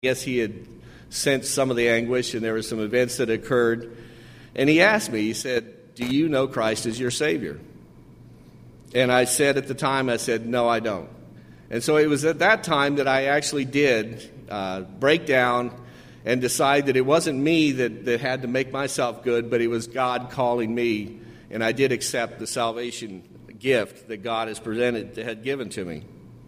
Yes, he had sensed some of the anguish, and there were some events that occurred. And he asked me, he said, "Do you know Christ as your Savior?" And I said at the time, "No, I don't." And so it was at that time that I actually did break down and decide that it wasn't me that had to make myself good, but it was God calling me. And I did accept the salvation gift that God had given to me.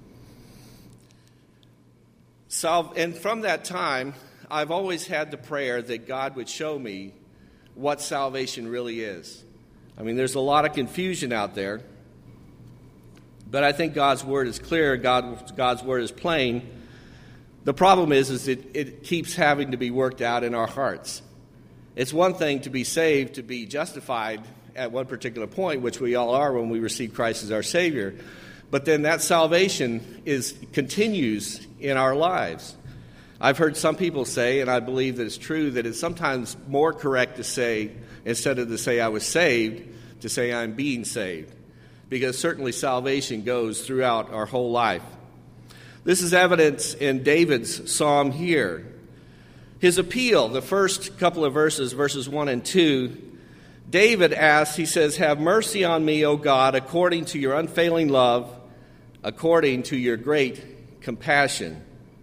And from that time, I've always had the prayer that God would show me what salvation really is. I mean, there's a lot of confusion out there, but I think God's Word is clear, God's Word is plain. The problem is it keeps having to be worked out in our hearts. It's one thing to be saved, to be justified at one particular point, which we all are when we receive Christ as our Savior, but then that salvation continues in our lives. I've heard some people say, and I believe that it's true, that it's sometimes more correct to say, instead of to say I was saved, to say I'm being saved. Because certainly salvation goes throughout our whole life. This is evidence in David's psalm here. His appeal, the first couple of verses 1 and 2, David asks, he says, "Have mercy on me, O God, according to your unfailing love, according to your great compassion."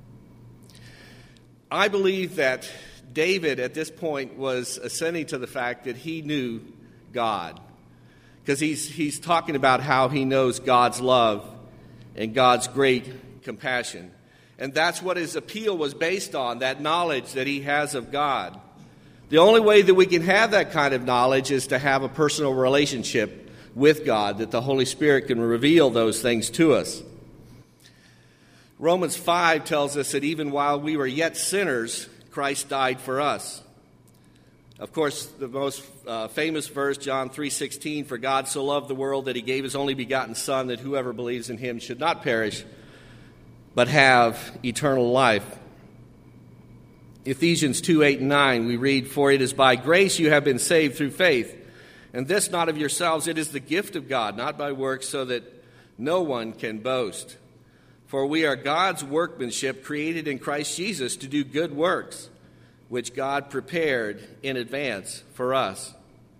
I believe that David at this point was assenting to the fact that he knew God, because he's talking about how he knows God's love and God's great compassion. And that's what his appeal was based on, that knowledge that he has of God. The only way that we can have that kind of knowledge is to have a personal relationship with God, that the Holy Spirit can reveal those things to us. Romans 5 tells us that even while we were yet sinners, Christ died for us. Of course, the most famous verse, John 3:16, "For God so loved the world that he gave his only begotten Son, that whoever believes in him should not perish, but have eternal life." Ephesians 2:8 and 9, we read, "For it is by grace you have been saved through faith, and this not of yourselves, it is the gift of God, not by works, so that no one can boast. For we are God's workmanship, created in Christ Jesus to do good works, which God prepared in advance for us."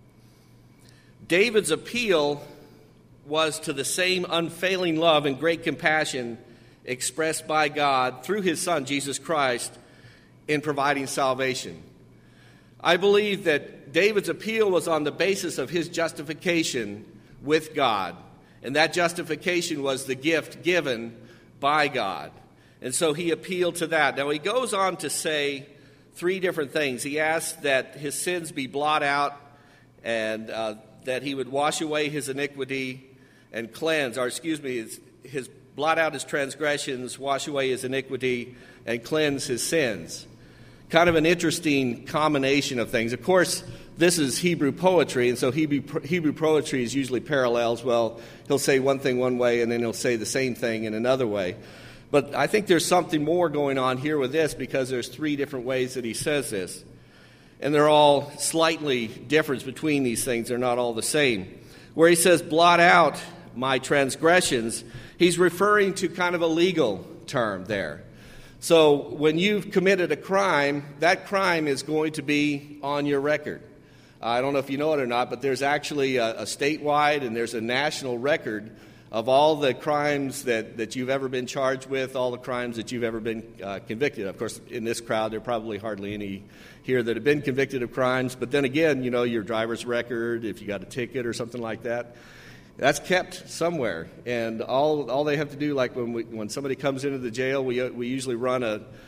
David's appeal was to the same unfailing love and great compassion expressed by God through his Son, Jesus Christ, in providing salvation. I believe that David's appeal was on the basis of his justification with God, and that justification was the gift given by God. And so he appealed to that. Now he goes on to say three different things. He asked that his sins be blotted out, and that he would wash away his iniquity and cleanse, his blot out his transgressions, wash away his iniquity, and cleanse his sins. Kind of an interesting combination of things. Of course, this is Hebrew poetry, and so Hebrew poetry is usually parallels. Well, he'll say one thing one way, and then he'll say the same thing in another way. But I think there's something more going on here with this, because there's three different ways that he says this. And they're all slightly different between these things. They're not all the same. Where he says, "blot out my transgressions," he's referring to kind of a legal term there. So when you've committed a crime, that crime is going to be on your record. I don't know if you know it or not, but there's actually a statewide and there's a national record of all the crimes that you've ever been charged with, all the crimes that you've ever been convicted of. Of course, in this crowd, there are probably hardly any here that have been convicted of crimes. But then again, your driver's record, if you got a ticket or something like that, that's kept somewhere. And all they have to do, like when somebody comes into the jail, we usually run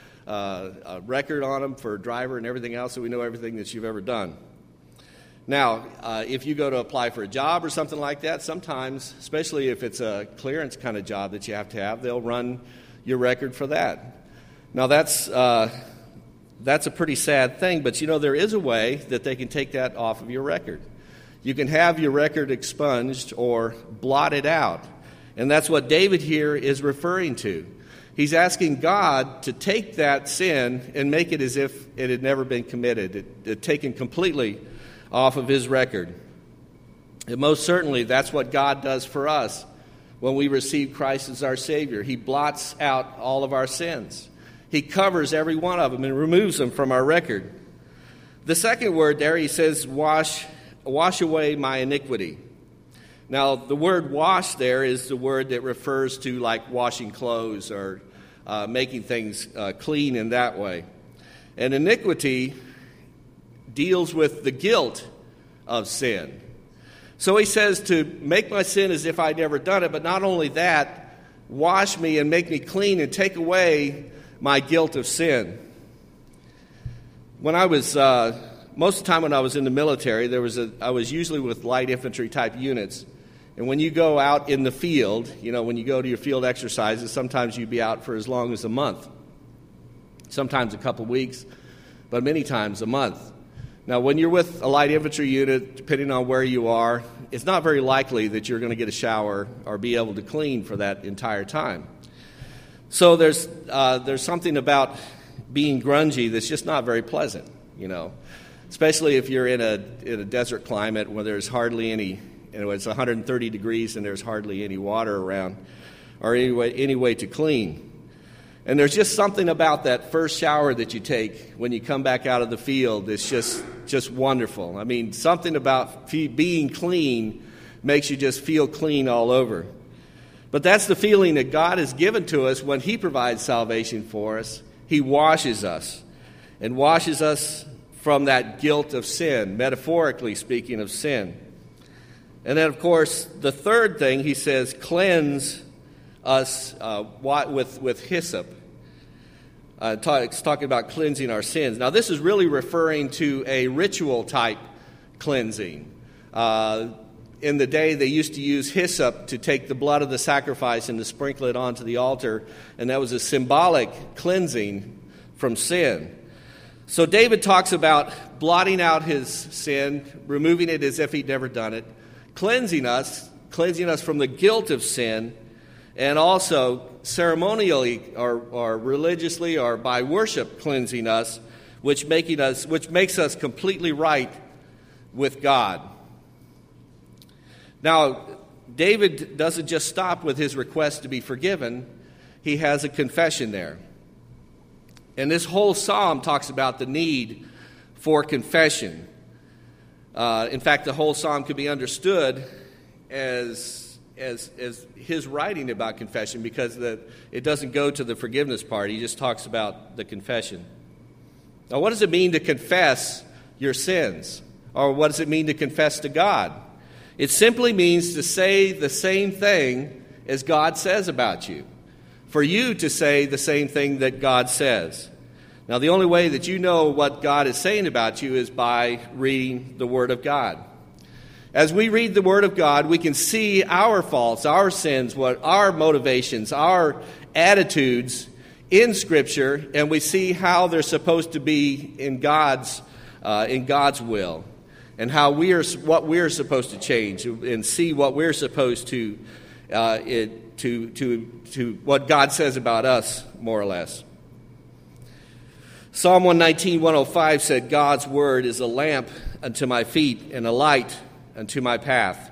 a record on them for a driver and everything else, so we know everything that you've ever done. Now, if you go to apply for a job or something like that, sometimes, especially if it's a clearance kind of job that you have to have, they'll run your record for that. Now, that's a pretty sad thing, but there is a way that they can take that off of your record. You can have your record expunged or blotted out, and that's what David here is referring to. He's asking God to take that sin and make it as if it had never been committed, taken completely off of his record. And most certainly, that's what God does for us when we receive Christ as our Savior. He blots out all of our sins. He covers every one of them and removes them from our record. The second word there, he says, wash away my iniquity. Now, the word wash there is the word that refers to like washing clothes or making things clean in that way. And iniquity deals with the guilt of sin. So he says to make my sin as if I'd never done it, but not only that, wash me and make me clean and take away my guilt of sin. When I was, most of the time when I was in the military, I was usually with light infantry type units. And when you go out in the field, when you go to your field exercises, sometimes you'd be out for as long as a month. Sometimes a couple weeks, but many times a month. Now, when you're with a light infantry unit, depending on where you are, it's not very likely that you're going to get a shower or be able to clean for that entire time. So there's something about being grungy that's just not very pleasant, especially if you're in a desert climate where there's hardly any, it's 130 degrees and there's hardly any water around or any way to clean. And there's just something about that first shower that you take when you come back out of the field that's just wonderful. I mean, something about being clean makes you just feel clean all over. But that's the feeling that God has given to us when He provides salvation for us. He washes us and washes us from that guilt of sin, metaphorically speaking of sin. And then, of course, the third thing, He says, cleanse us with hyssop. It's talking about cleansing our sins. Now, this is really referring to a ritual-type cleansing. In the day, they used to use hyssop to take the blood of the sacrifice and to sprinkle it onto the altar, and that was a symbolic cleansing from sin. So David talks about blotting out his sin, removing it as if he'd never done it, cleansing us from the guilt of sin, and also ceremonially or religiously or by worship cleansing us, which makes us completely right with God. Now, David doesn't just stop with his request to be forgiven. He has a confession there. And this whole psalm talks about the need for confession. In fact, the whole psalm could be understood as his writing about confession, because it doesn't go to the forgiveness part. He just talks about the confession. Now, what does it mean to confess your sins? Or what does it mean to confess to God? It simply means to say the same thing as God says about you. For you to say the same thing that God says. Now, the only way that you know what God is saying about you is by reading the Word of God. As we read the Word of God, we can see our faults, our sins, what our motivations, our attitudes in Scripture, and we see how they're supposed to be in God's will, and how what we're supposed to change, and see what we're supposed to what God says about us, more or less. Psalm 119:105 said, God's word is a lamp unto my feet and a light unto my path.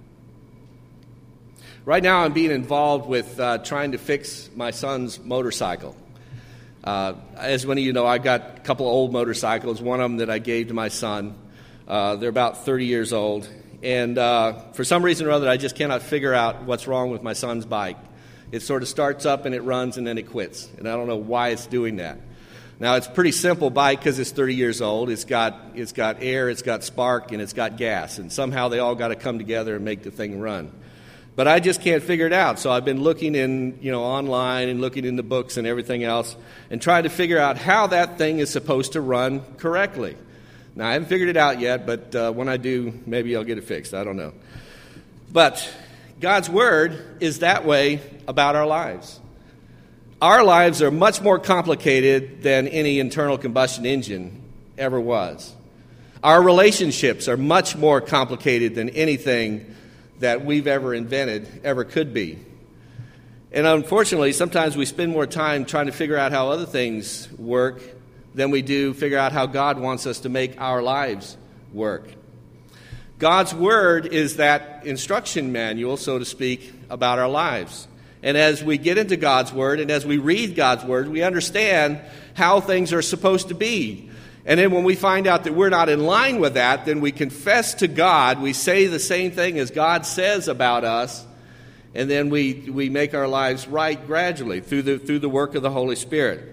Right now I'm being involved with trying to fix my son's motorcycle. As many of you know, I got a couple of old motorcycles, one of them that I gave to my son. They're about 30 years old. And for some reason or other, I just cannot figure out what's wrong with my son's bike. It sort of starts up and it runs and then it quits. And I don't know why it's doing that. Now, it's a pretty simple bike because it's 30 years old. It's got air, it's got spark, and it's got gas. And somehow they all got to come together and make the thing run. But I just can't figure it out. So I've been looking online and looking in the books and everything else and trying to figure out how that thing is supposed to run correctly. Now, I haven't figured it out yet, but when I do, maybe I'll get it fixed. I don't know. But God's Word is that way about our lives. Our lives are much more complicated than any internal combustion engine ever was. Our relationships are much more complicated than anything that we've ever invented ever could be. And unfortunately, sometimes we spend more time trying to figure out how other things work than we do figure out how God wants us to make our lives work. God's Word is that instruction manual, so to speak, about our lives. And as we get into God's Word and as we read God's Word, we understand how things are supposed to be. And then when we find out that we're not in line with that, then we confess to God. We say the same thing as God says about us. And then we make our lives right gradually through the work of the Holy Spirit.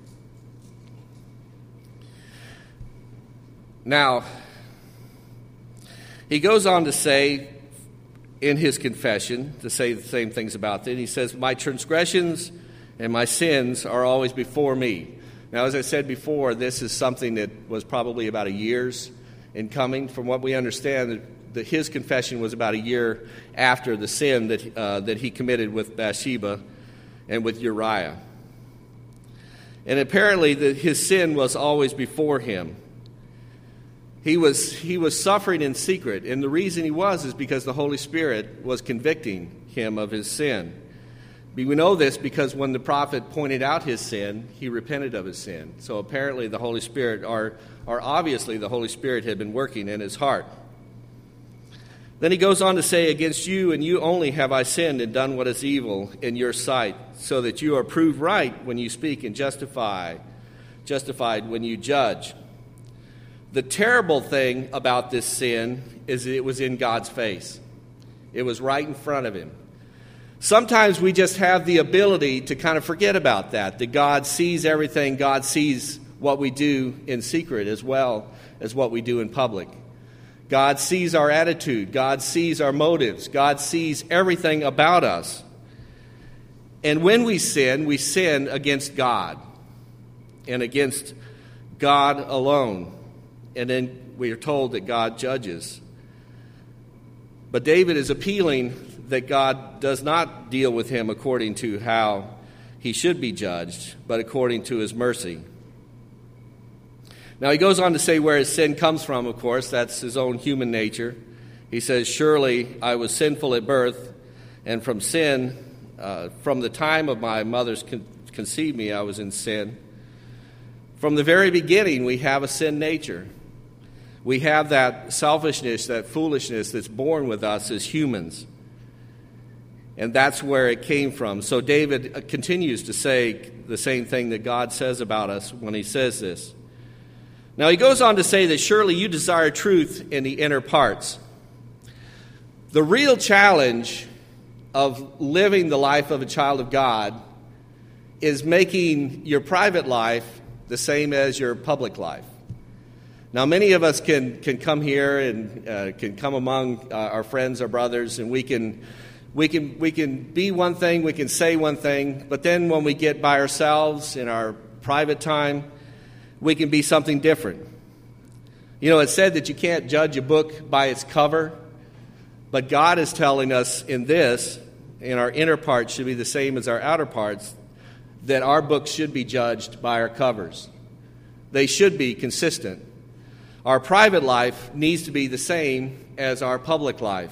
Now, he goes on to say in his confession, to say the same things about it. He says, my transgressions and my sins are always before me. Now, as I said before, this is something that was probably about a year's in coming. From what we understand, that his confession was about a year after the sin that he committed with Bathsheba and with Uriah. And apparently his sin was always before him. He was suffering in secret, and the reason he was is because the Holy Spirit was convicting him of his sin. We know this because when the prophet pointed out his sin, he repented of his sin. So apparently the Holy Spirit, or obviously the Holy Spirit had been working in his heart. Then he goes on to say, against you and you only have I sinned and done what is evil in your sight, so that you are proved right when you speak and justified when you judge. The terrible thing about this sin is that it was in God's face. It was right in front of him. Sometimes we just have the ability to kind of forget about that God sees everything. God sees what we do in secret as well as what we do in public. God sees our attitude. God sees our motives. God sees everything about us. And when we sin against God and against God alone. And then we are told that God judges. But David is appealing that God does not deal with him according to how he should be judged, but according to his mercy. Now he goes on to say where his sin comes from, of course. That's his own human nature. He says, surely I was sinful at birth, and from sin, from the time of my mother's conceived me, I was in sin. From the very beginning, we have a sin nature. We have that selfishness, that foolishness that's born with us as humans. And that's where it came from. So David continues to say the same thing that God says about us when he says this. Now he goes on to say that surely you desire truth in the inner parts. The real challenge of living the life of a child of God is making your private life the same as your public life. Now, many of us can come here and can come among our friends, our brothers, and we can be one thing, we can say one thing, but then when we get by ourselves in our private time, we can be something different. You know, it's said that you can't judge a book by its cover, but God is telling us in this, and our inner parts should be the same as our outer parts, that our books should be judged by our covers. They should be consistent. Our private life needs to be the same as our public life.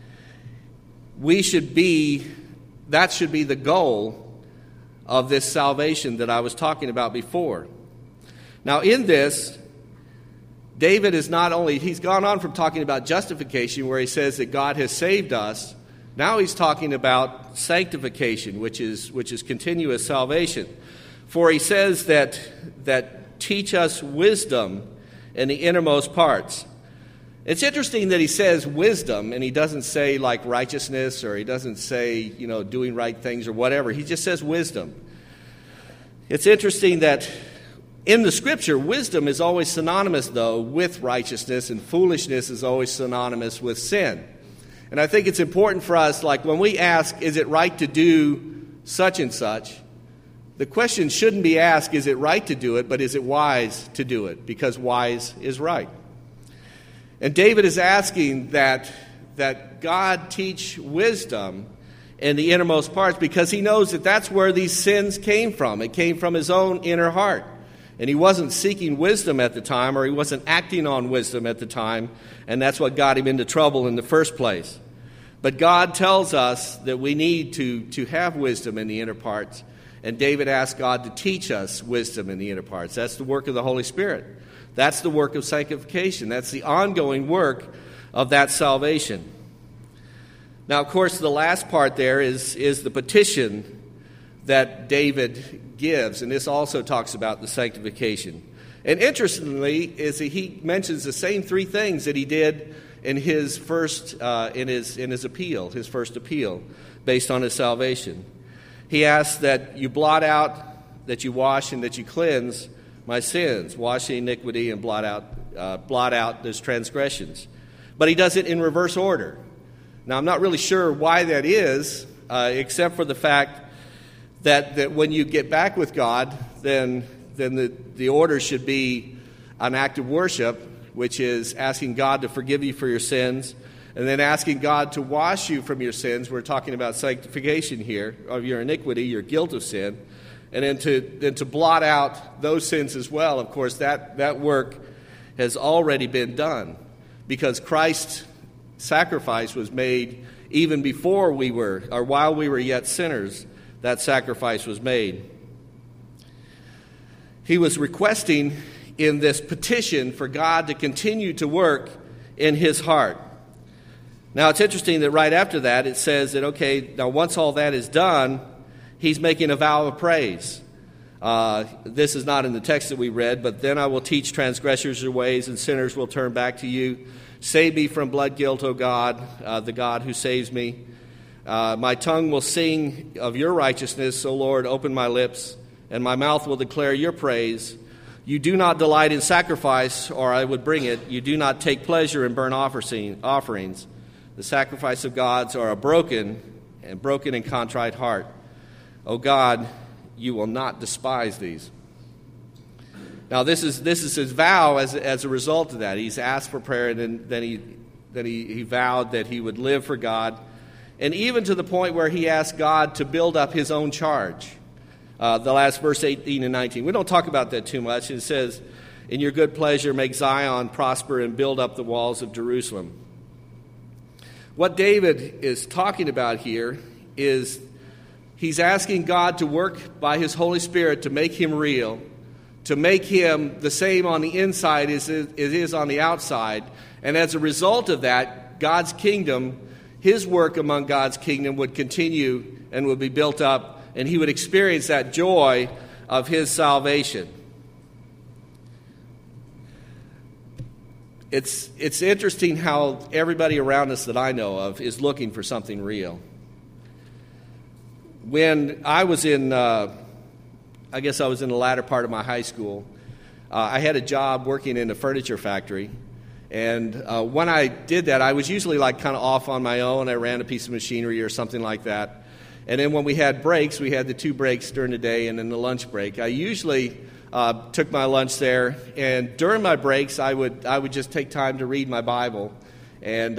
That should be the goal of this salvation that I was talking about before. Now in this, David is he's gone on from talking about justification where he says that God has saved us. Now he's talking about sanctification, which is continuous salvation. For he says that teach us wisdom in the innermost parts. It's interesting that he says wisdom, and he doesn't say like righteousness, or he doesn't say, doing right things or whatever. He just says wisdom. It's interesting that in the Scripture, wisdom is always synonymous, though, with righteousness, and foolishness is always synonymous with sin. And I think it's important for us, like when we ask, is it right to do such and such? The question shouldn't be asked, is it right to do it, but is it wise to do it? Because wise is right. And David is asking that God teach wisdom in the innermost parts because he knows that that's where these sins came from. It came from his own inner heart. And he wasn't seeking wisdom at the time, or he wasn't acting on wisdom at the time, and that's what got him into trouble in the first place. But God tells us that we need to have wisdom in the inner parts. And David asked God to teach us wisdom in the inner parts. That's the work of the Holy Spirit. That's the work of sanctification. That's the ongoing work of that salvation. Now, of course, the last part there is the petition that David gives, and this also talks about the sanctification. And interestingly, is that he mentions the same three things that he did in his first in his appeal, his first appeal, based on his salvation. He asks that you blot out, that you wash, and that you cleanse my sins, wash the iniquity and blot out those transgressions. But he does it in reverse order. Now, I'm not really sure why that is, except for the fact that when you get back with God, then the order should be an act of worship, which is asking God to forgive you for your sins, and then asking God to wash you from your sins. We're talking about sanctification here, of your iniquity, your guilt of sin, and then to blot out those sins as well. Of course, that work has already been done, because Christ's sacrifice was made even before we were, or while we were yet sinners. That sacrifice was made. He was requesting in this petition for God to continue to work in his heart. Now, it's interesting that right after that, it says that, okay, now once all that is done, he's making a vow of praise. This is not in the text that we read, but then I will teach transgressors your ways, and sinners will turn back to you. Save me from blood guilt, O God, the God who saves me. My tongue will sing of your righteousness, O Lord, open my lips, and my mouth will declare your praise. You do not delight in sacrifice, or I would bring it. You do not take pleasure in burnt offerings. The sacrifice of gods are a broken and contrite heart. O God, you will not despise these. Now, this is his vow as a result of that. He's asked for prayer, and then he vowed that he would live for God, and even to the point where he asked God to build up his own charge. The last verse 18 and 19. We don't talk about that too much. It says, "In your good pleasure, make Zion prosper and build up the walls of Jerusalem." What David is talking about here is he's asking God to work by his Holy Spirit to make him real, to make him the same on the inside as it is on the outside. And as a result of that, God's kingdom, his work among God's kingdom would continue and would be built up, and he would experience that joy of his salvation. It's interesting how everybody around us that I know of is looking for something real. When I was in I was in the latter part of my high school. I had a job working in a furniture factory. And when I did that, I was usually kind of off on my own. I ran a piece of machinery or something like that. And then when we had breaks, we had the 2 breaks during the day and then the lunch break. I usually took my lunch there. And during my breaks, I would just take time to read my Bible. And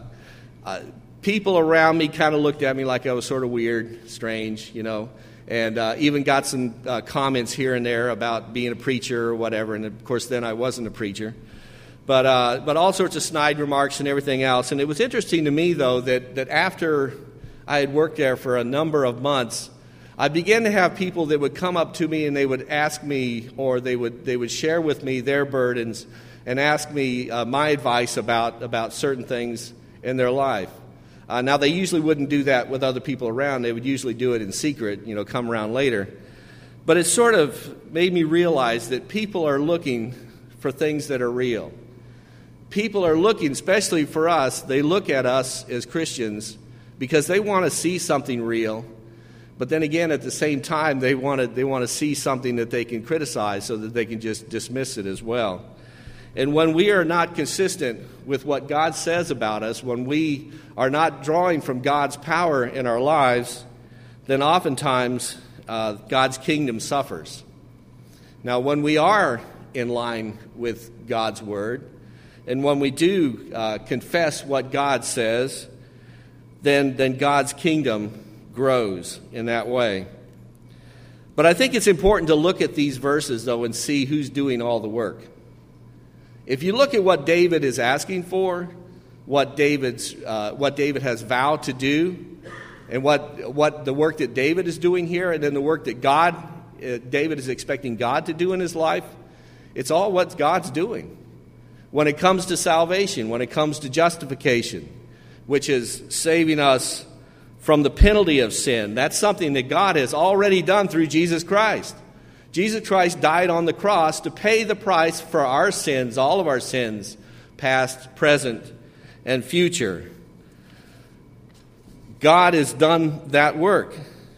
people around me kind of looked at me like I was sort of weird, strange, and even got some comments here and there about being a preacher or whatever. And, of course, then I wasn't a preacher. But all sorts of snide remarks and everything else. And it was interesting to me, though, that after I had worked there for a number of months, I began to have people that would come up to me and they would ask me, or they would share with me their burdens and ask me my advice about certain things in their life. Now, they usually wouldn't do that with other people around. They would usually do it in secret, come around later. But it sort of made me realize that people are looking for things that are real. People are looking, especially for us, they look at us as Christians because they want to see something real. But then again, at the same time, they want to see something that they can criticize so that they can just dismiss it as well. And when we are not consistent with what God says about us, when we are not drawing from God's power in our lives, then oftentimes God's kingdom suffers. Now, when we are in line with God's word, and when we do confess what God says, then God's kingdom grows in that way. But I think it's important to look at these verses, though, and see who's doing all the work. If you look at what David is asking for, what David has vowed to do, and what the work that David is doing here, and then the work that David is expecting God to do in his life, it's all what God's doing. When it comes to salvation, when it comes to justification, which is saving us from the penalty of sin. That's something that God has already done through Jesus Christ. Jesus Christ died on the cross to pay the price for our sins, all of our sins, past, present, and future. God has done that work.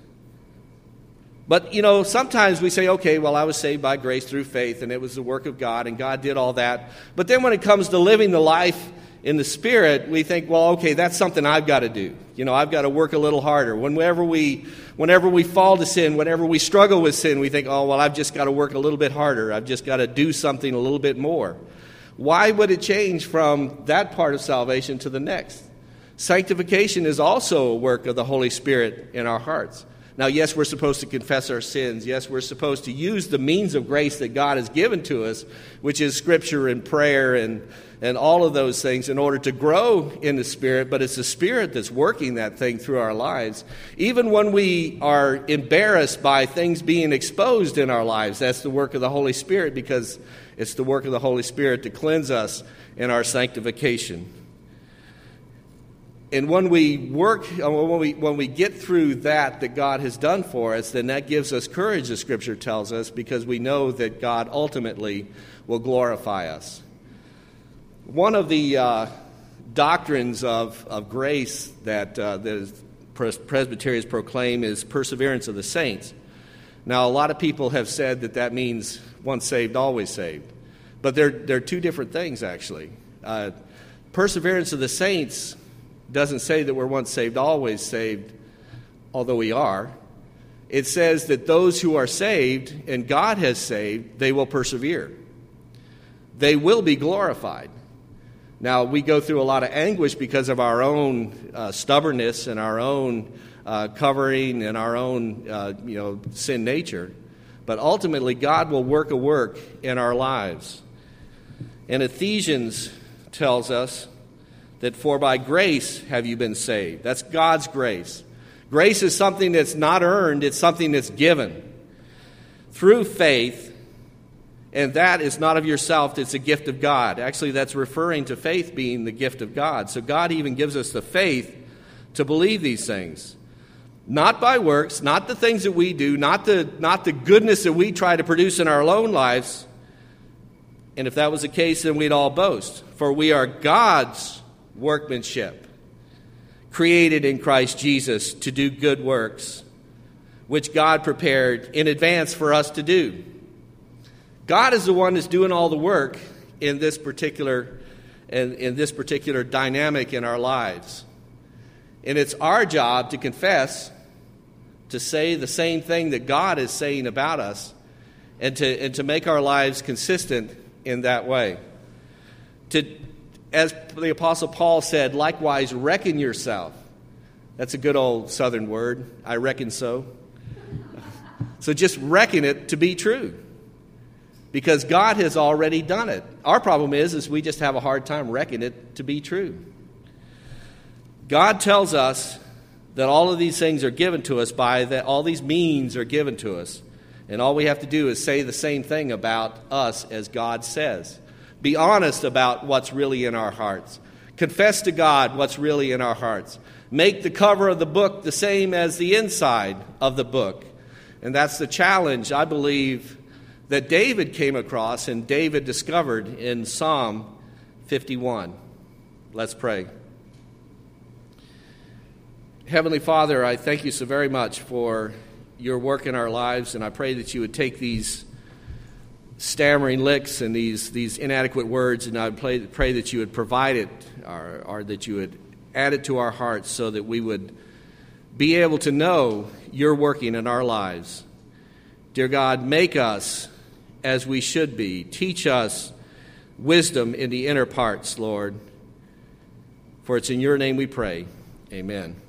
But, sometimes we say, okay, well, I was saved by grace through faith, and it was the work of God, and God did all that. But then when it comes to living the life in the Spirit, we think, well, okay, that's something I've got to do. I've got to work a little harder. Whenever we fall to sin, whenever we struggle with sin, we think, oh, well, I've just got to work a little bit harder. I've just got to do something a little bit more. Why would it change from that part of salvation to the next? Sanctification is also a work of the Holy Spirit in our hearts. Now, yes, we're supposed to confess our sins. Yes, we're supposed to use the means of grace that God has given to us, which is Scripture and prayer and all of those things in order to grow in the Spirit. But it's the Spirit that's working that thing through our lives. Even when we are embarrassed by things being exposed in our lives, that's the work of the Holy Spirit, because it's the work of the Holy Spirit to cleanse us in our sanctification. And when we get through that God has done for us, then that gives us courage, the Scripture tells us, because we know that God ultimately will glorify us. One of the doctrines of grace that the Presbyterians proclaim is perseverance of the saints. Now, a lot of people have said that means once saved, always saved. But they're two different things, actually. Perseverance of the saints doesn't say that we're once saved, always saved, although we are. It says that those who are saved, and God has saved, they will persevere. They will be glorified. Now, we go through a lot of anguish because of our own stubbornness and our own covering and our own sin nature. But ultimately, God will work a work in our lives. And Ephesians tells us that for by grace have you been saved. That's God's grace. Grace is something that's not earned, it's something that's given through faith, and that is not of yourself, it's a gift of God. Actually, that's referring to faith being the gift of God. So God even gives us the faith to believe these things. Not by works, not the things that we do, not the goodness that we try to produce in our own lives. And if that was the case, then we'd all boast. For we are God's workmanship, created in Christ Jesus to do good works, which God prepared in advance for us to do. God is the one that's doing all the work in this particular dynamic in our lives. And it's our job to confess, to say the same thing that God is saying about us, and to make our lives consistent in that way. As the Apostle Paul said, likewise reckon yourself. That's a good old Southern word. I reckon so. So just reckon it to be true, because God has already done it. Our problem is we just have a hard time reckoning it to be true. God tells us that all of these things are given to us all these means are given to us. And all we have to do is say the same thing about us as God says. Be honest about what's really in our hearts. Confess to God what's really in our hearts. Make the cover of the book the same as the inside of the book. And that's the challenge, I believe, that David came across and David discovered in Psalm 51. Let's pray. Heavenly Father, I thank you so very much for your work in our lives, and I pray that you would take these stammering licks and these inadequate words, and I pray that you would provide it, or that you would add it to our hearts so that we would be able to know you're working in our lives. Dear God, make us as we should be. Teach us wisdom in the inner parts, Lord. For it's in your name we pray. Amen.